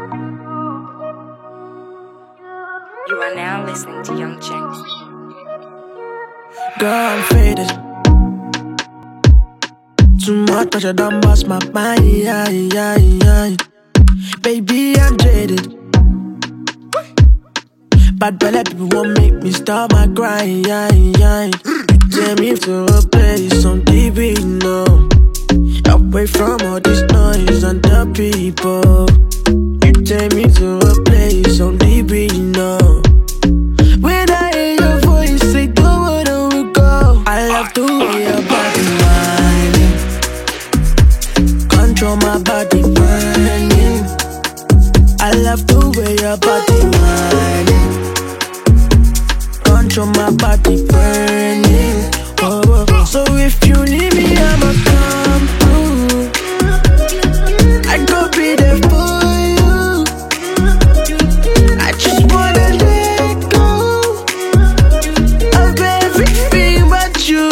You are now listening to Young Jinx. Girl, I'm faded. Too much pressure done bust my mind. Baby, I'm jaded. Bad belly people won't make me stop my grind. Take me to a place on TV, no. Away from all this noise and the people. You take me to a place on TV, no. When I hear your voice, say go where do we go? I love the way your body whining, control my body burning. I love the way your body whining, control my body burning. Oh. So if you need me, I'ma come through. I go be there for you. I just wanna let go of everything but you.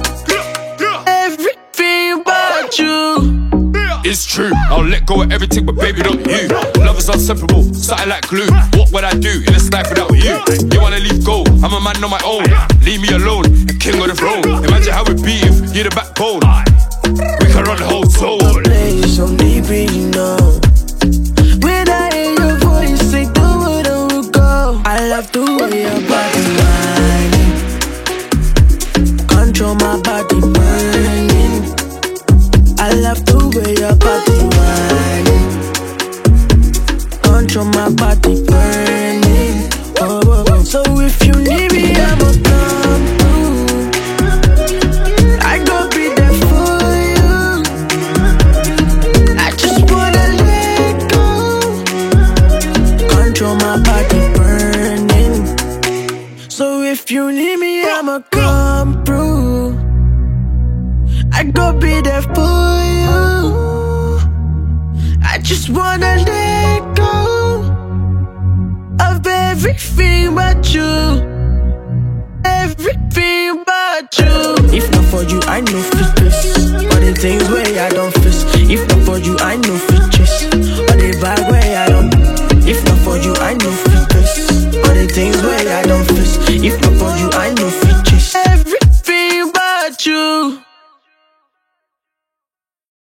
Everything but you. It's true, I'll let go of everything, but baby, not you. Love is inseparable, something like glue. What would I do in this life without you? You wanna leave go, I'm a man on my own. Leave me alone, a king on the throne. Imagine how it'd be if you're the backbone. We can run the whole soul. Place only be know. When I hear your voice, say do where do we go? I love the way your body whining, control my body burning. I love the way your body whining, control my body burning. Oh. So if you need me, I'ma come through. I gon' be there for you. I just wanna let go, control my body burning. So if you need me, I'ma come through. I gon' be there for you. I just wanna let go of everything but you. Everything but you. If not for you, I know fit this. All the things where I don't face. If not for you, I know fit chase. All the bad way I don't